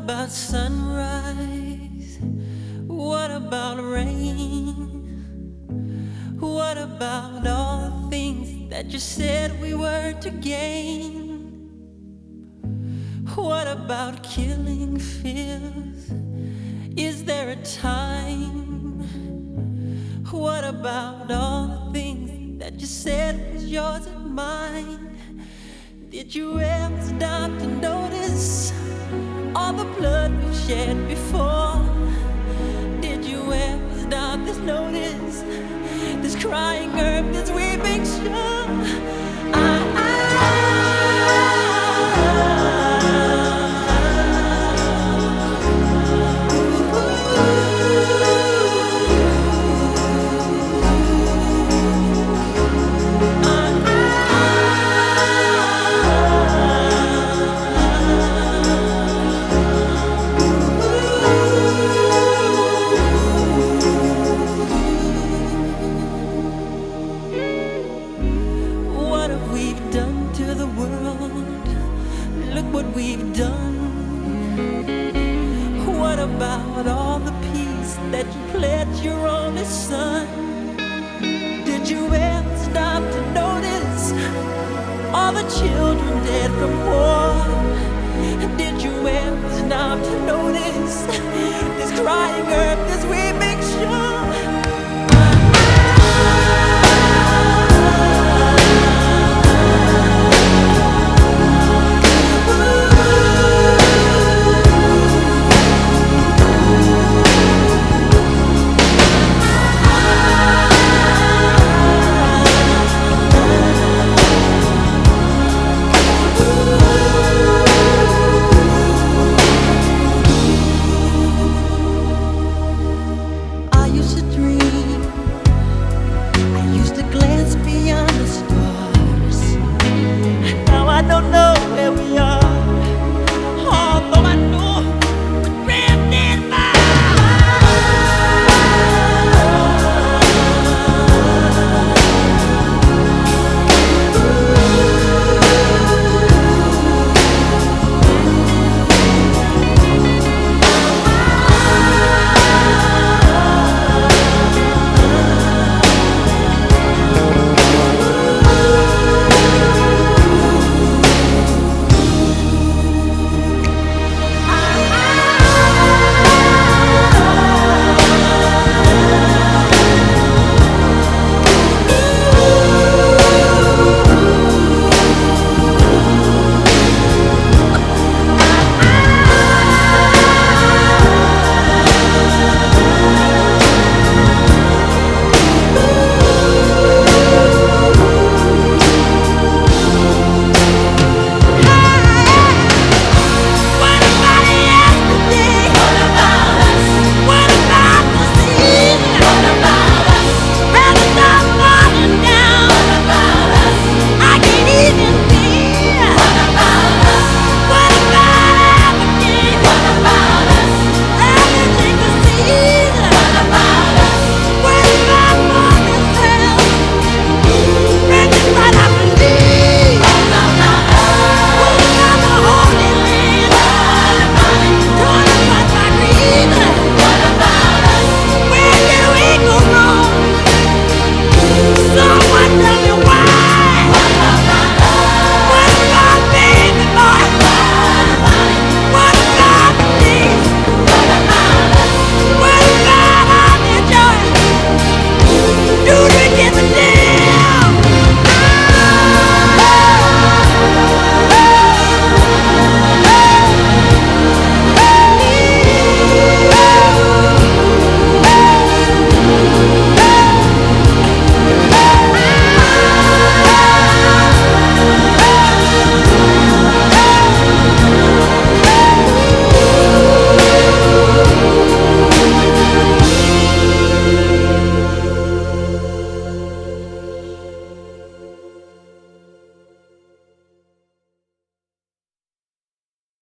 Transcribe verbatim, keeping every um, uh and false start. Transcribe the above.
about sunrise? What about rain? What about all the things that you said we were to gain? What about killing fears? Is there a time? What about all the things that you said was yours and mine? Did you ever stop to notice all the blood we've shed before? Did you ever stop to notice this crying earth, this weeping shore? I, what we've done. What about all the peace that you pledged your only son? Did you ever stop to notice all the children dead from war?